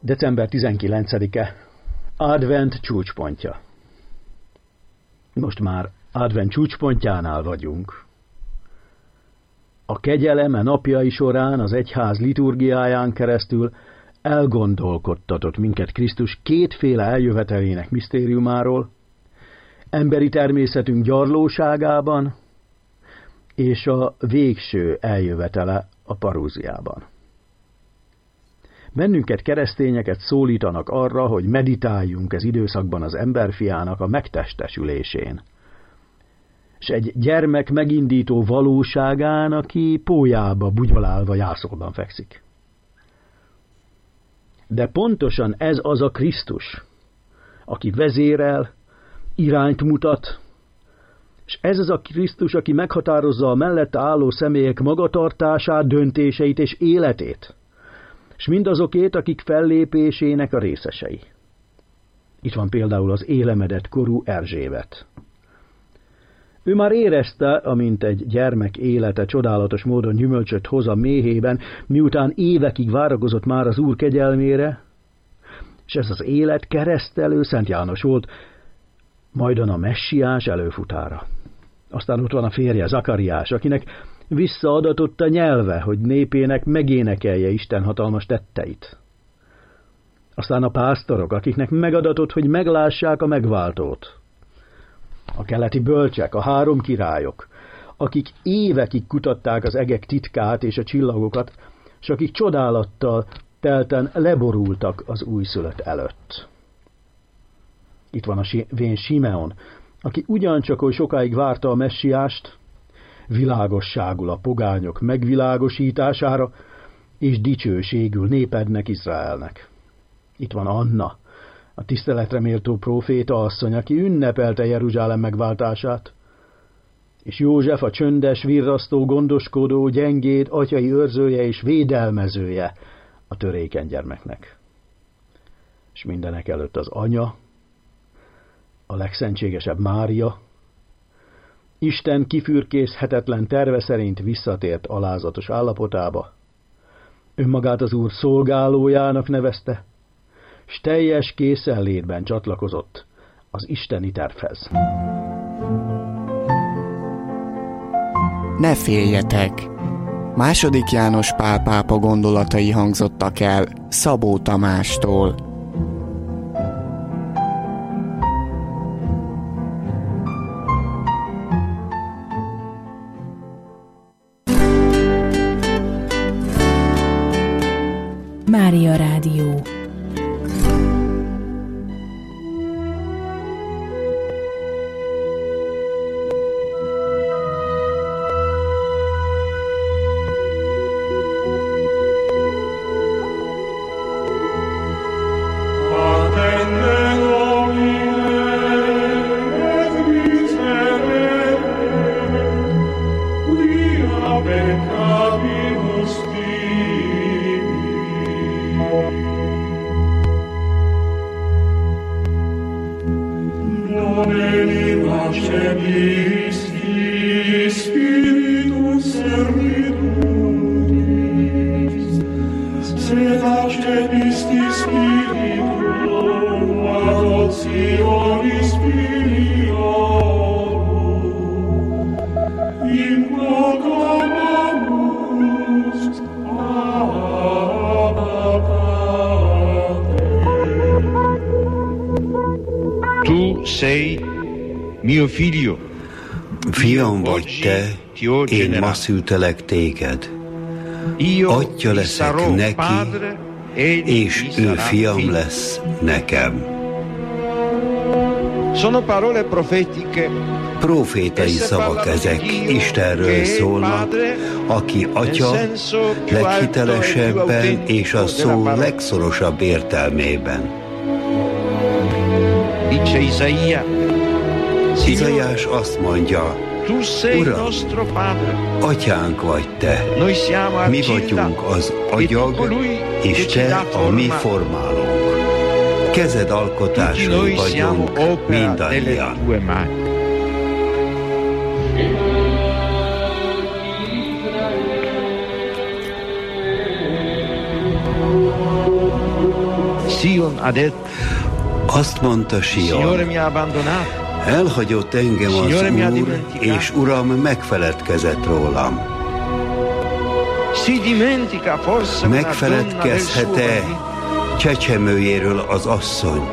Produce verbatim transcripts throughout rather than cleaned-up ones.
december tizenkilencedike, Advent csúcspontja. Most már Advent csúcspontjánál vagyunk. A kegyeleme napjai során az egyház liturgiáján keresztül elgondolkodtatott minket Krisztus kétféle eljövetelének misztériumáról, emberi természetünk gyarlóságában és a végső eljövetele a parúziában. Bennünket, keresztényeket szólítanak arra, hogy meditáljunk ez időszakban az emberfiának a megtestesülésén, és egy gyermek megindító valóságán, aki pólyába bugyolálva jászolban fekszik. De pontosan ez az a Krisztus, aki vezérel, irányt mutat, és ez az a Krisztus, aki meghatározza a mellette álló személyek magatartását, döntéseit és életét, és mindazokét, akik fellépésének a részesei. Itt van például az élemedett korú Erzsébet. Ő már érezte, amint egy gyermek élete csodálatos módon gyümölcsöt hoz a méhében, miután évekig várakozott már az Úr kegyelmére, és ez az élet keresztelő Szent János volt, majdan a messiás előfutára. Aztán ott van a férje, Zakariás, akinek visszaadatott a nyelve, hogy népének megénekelje Isten hatalmas tetteit. Aztán a pásztorok, akiknek megadatott, hogy meglássák a megváltót. A keleti bölcsek, a három királyok, akik évekig kutatták az egek titkát és a csillagokat, és akik csodálattal telten leborultak az újszülött előtt. Itt van a vén Simeon, aki ugyancsak oly sokáig várta a messiást, világosságul a pogányok megvilágosítására, és dicsőségül népednek, Izraelnek. Itt van Anna, a tiszteletre méltó próféta asszony, aki ünnepelte Jeruzsálem megváltását, és József a csöndes, virrasztó, gondoskodó, gyengéd, atyai őrzője és védelmezője a törékeny gyermeknek. És mindenek előtt az anya, a legszentségesebb Mária, Isten kifürkészhetetlen terve szerint visszatért alázatos állapotába, önmagát az Úr szolgálójának nevezte, s teljes készenlétben csatlakozott az isteni tervhez. Ne féljetek! Második János Pál pápa gondolatai hangzottak el Szabó Tamástól. Mária Rádió. Fiam vagy te, én ma szültelek téged. Atya leszek neki, és ő fiam lesz nekem. Profétai szavak ezek, Istenről szólnak, aki atya leghitelesebben és a szó legszorosabb értelmében. Izaiás azt mondja, Uram, atyánk vagy te, mi vagyunk az agyag, és te a mi formálónk. Kezed alkotásai vagyunk mindannyian. Azt mondta Sion, elhagyott engem az Úr, és Uram megfeledkezett rólam. Megfeledkezhet-e csecsemőjéről az asszony?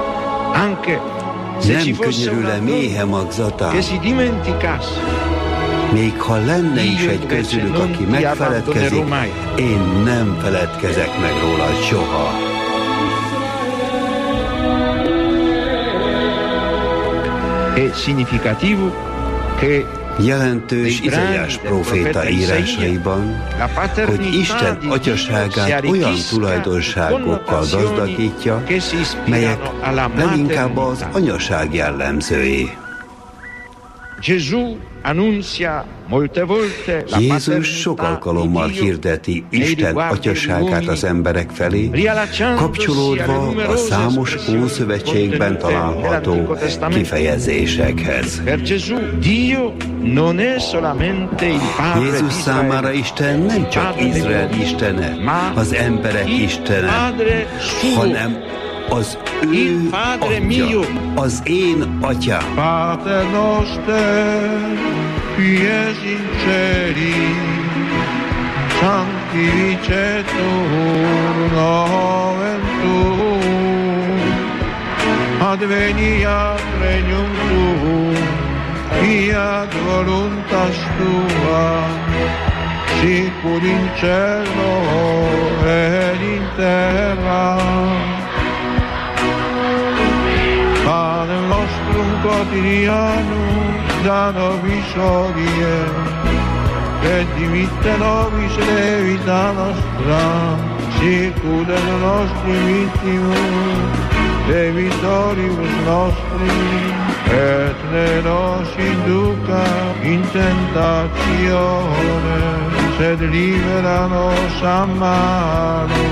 Nem könyörül-e méhe magzatán? Még ha lenne is egy közülük, aki megfeledkezik, én nem feledkezek meg róla soha. Jelentős Izaiás próféta írásaiban, hogy Isten atyaságát olyan tulajdonságokkal gazdagítja, melyek leginkább az anyaság jellemzői. Jézus sok alkalommal hirdeti Isten atyaságát az emberek felé, kapcsolódva a számos Ószövetségben található kifejezésekhez. Jézus számára Isten nem csak Izrael istene, az emberek istene, hanem az ő atya, az én atyám. Pater noster, qui es in celi, sanctificetur nomen tuum, adveniat regnum tuum, fiat voluntas tua, sicur in cielo et in terra. Pane nostrum quotidianum da nobis hodie, et dimitte nobis debita nostra, sicur et nostri vittimus, debitoribus nostri, et ne nos induca in tentatione, sed libera nos a malo.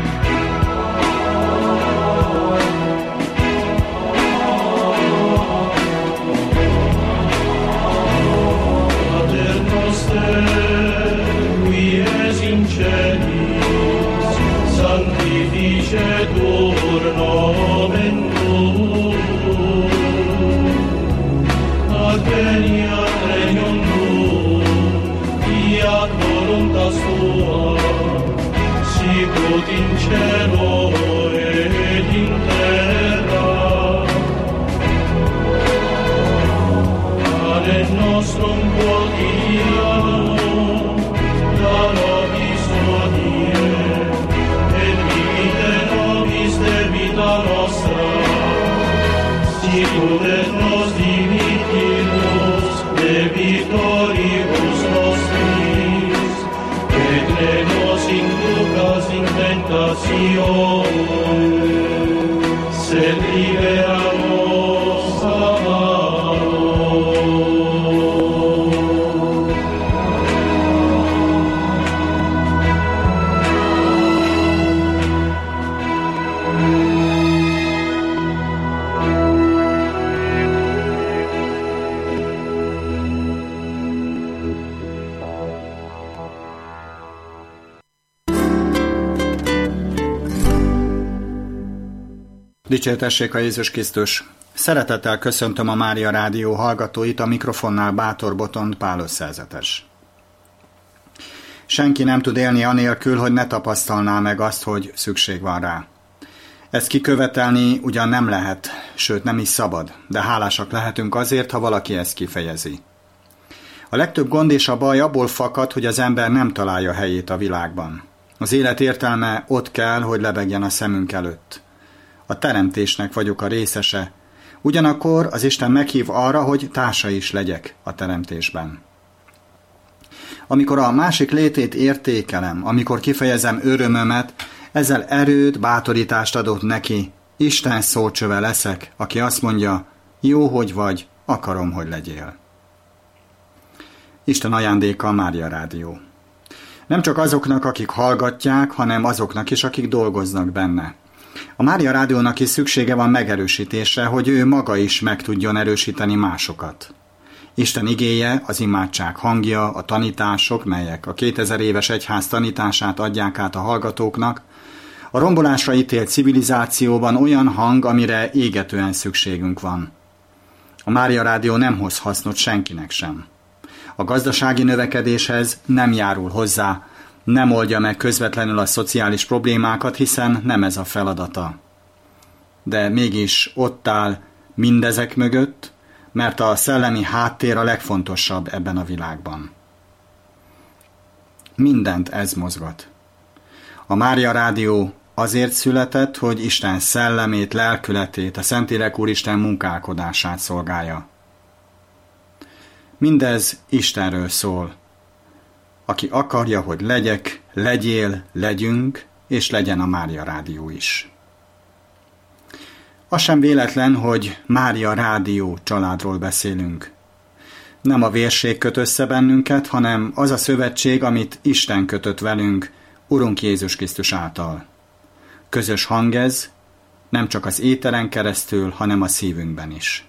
Qui es in celis, sanctificetur nomen tuum, adveniat regnum tuum, fiat voluntas tua, sicut in cielo et in terra. Pane nostrum quotidianum da nobis hodie, et dimitte nobis debita nostra, sicur et nos dimittimus debitoribus nostris, et ne nos inducas in tentatione, sed libera nos a malo. Dicsértessék a Jézus Krisztus! Szeretettel köszöntöm a Mária Rádió hallgatóit, a mikrofonnál Bátor Botond Pál összezetes. Senki nem tud élni anélkül, hogy ne tapasztalná meg azt, hogy szükség van rá. Ezt kikövetelni ugyan nem lehet, sőt nem is szabad, de hálásak lehetünk azért, ha valaki ezt kifejezi. A legtöbb gond és a baj abból fakad, hogy az ember nem találja helyét a világban. Az élet értelme ott kell, hogy lebegjen a szemünk előtt. A teremtésnek vagyok a részese, ugyanakkor az Isten meghív arra, hogy társa is legyek a teremtésben. Amikor a másik létét értékelem, amikor kifejezem örömömet, ezzel erőt, bátorítást adott neki, Isten szócsöve leszek, aki azt mondja, jó, hogy vagy, akarom, hogy legyél. Isten ajándéka a Mária Rádió. Nem csak azoknak, akik hallgatják, hanem azoknak is, akik dolgoznak benne. A Mária Rádiónak is szüksége van megerősítésre, hogy ő maga is meg tudjon erősíteni másokat. Isten igéje, az imádság hangja, a tanítások, melyek a kétezer éves egyház tanítását adják át a hallgatóknak, A rombolásra ítélt civilizációban olyan hang, amire égetően szükségünk van. A Mária Rádió nem hoz hasznot senkinek sem. A gazdasági növekedéshez nem járul hozzá, nem oldja meg közvetlenül a szociális problémákat, hiszen nem ez a feladata. De mégis ott áll mindezek mögött, mert a szellemi háttér a legfontosabb ebben a világban. Mindent ez mozgat. A Mária Rádió azért született, hogy Isten szellemét, lelkületét, a Szentlélek Úristen munkálkodását szolgálja. Mindez Istenről szól. Aki akarja, hogy legyek, legyél, legyünk, és legyen a Mária Rádió is. Az sem véletlen, hogy Mária Rádió családról beszélünk. Nem a vérség köt össze bennünket, hanem az a szövetség, amit Isten kötött velünk, Urunk Jézus Krisztus által. Közös hang ez, nem csak az éteren keresztül, hanem a szívünkben is.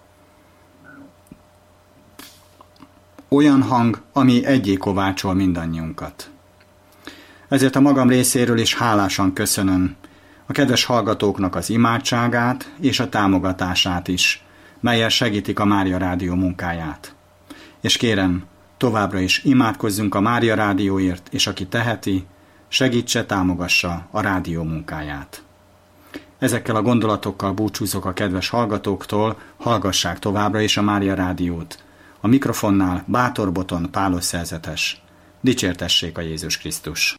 Olyan hang, ami egyé kovácsol mindannyiunkat. Ezért a magam részéről is hálásan köszönöm a kedves hallgatóknak az imádságát és a támogatását is, mellyel segítik a Mária Rádió munkáját. És kérem, továbbra is imádkozzunk a Mária Rádióért, és aki teheti, segítse, támogassa a rádió munkáját. Ezekkel a gondolatokkal búcsúzok a kedves hallgatóktól, hallgassák továbbra is a Mária Rádiót. A mikrofonnál Bátor Boton Pálos szerzetes. Dicsértessék a Jézus Krisztus!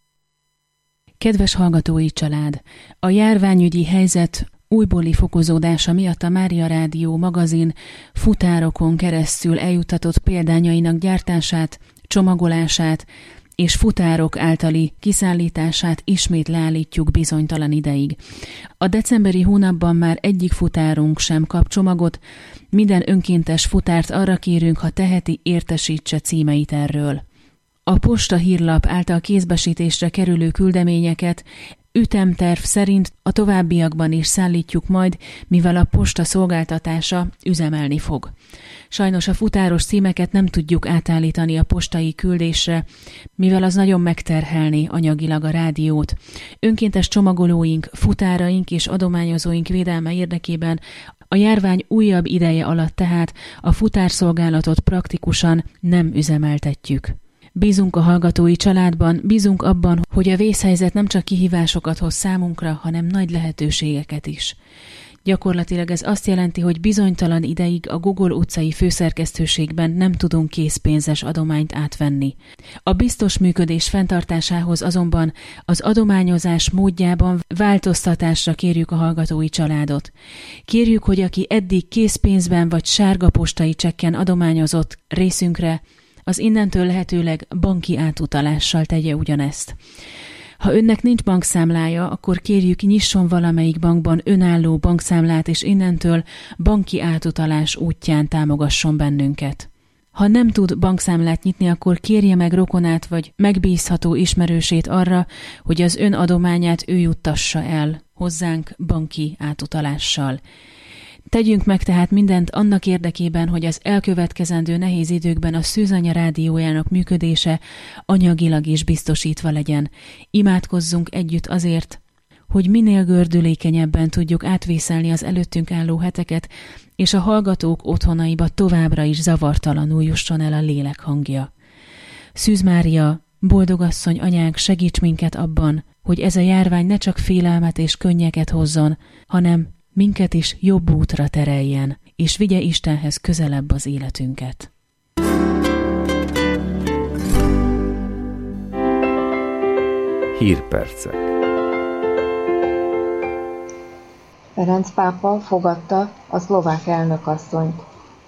Kedves hallgatói család! A járványügyi helyzet újbóli fokozódása miatt a Mária Rádió magazin futárokon keresztül eljuttatott példányainak gyártását, csomagolását és futárok általi kiszállítását ismét leállítjuk bizonytalan ideig. A decemberi hónapban már egyik futárunk sem kap csomagot, minden önkéntes futárt arra kérünk, ha teheti, értesítse címeit erről. A posta hírlap által kézbesítésre kerülő küldeményeket ütemterv szerint a továbbiakban is szállítjuk majd, mivel a posta szolgáltatása üzemelni fog. Sajnos a futáros címeket nem tudjuk átállítani a postai küldésre, mivel az nagyon megterhelné anyagilag a rádiót. Önkéntes csomagolóink, futáraink és adományozóink védelme érdekében a járvány újabb ideje alatt tehát a futárszolgálatot praktikusan nem üzemeltetjük. Bízunk a hallgatói családban, bízunk abban, hogy a vészhelyzet nem csak kihívásokat hoz számunkra, hanem nagy lehetőségeket is. Gyakorlatilag ez azt jelenti, hogy bizonytalan ideig a Gogol utcai főszerkesztőségben nem tudunk készpénzes adományt átvenni. A biztos működés fenntartásához azonban az adományozás módjában változtatásra kérjük a hallgatói családot. Kérjük, hogy aki eddig készpénzben vagy sárga postai csekken adományozott részünkre, az innentől lehetőleg banki átutalással tegye ugyanezt. Ha önnek nincs bankszámlája, akkor kérjük, nyisson valamelyik bankban önálló bankszámlát, és innentől banki átutalás útján támogasson bennünket. Ha nem tud bankszámlát nyitni, akkor kérje meg rokonát vagy megbízható ismerősét arra, hogy az ön adományát ő juttassa el hozzánk banki átutalással. Tegyünk meg tehát mindent annak érdekében, hogy az elkövetkezendő nehéz időkben a Szűzanya rádiójának működése anyagilag is biztosítva legyen. Imádkozzunk együtt azért, hogy minél gördülékenyebben tudjuk átvészelni az előttünk álló heteket, és a hallgatók otthonaiba továbbra is zavartalanul jusson el a lélek hangja. Szűz Mária, boldogasszony anyánk, segíts minket abban, hogy ez a járvány ne csak félelmet és könnyeket hozzon, hanem minket is jobb útra tereljen, és vigye Istenhez közelebb az életünket. Hírpercek. Ferenc pápa fogadta a szlovák elnökasszonyt.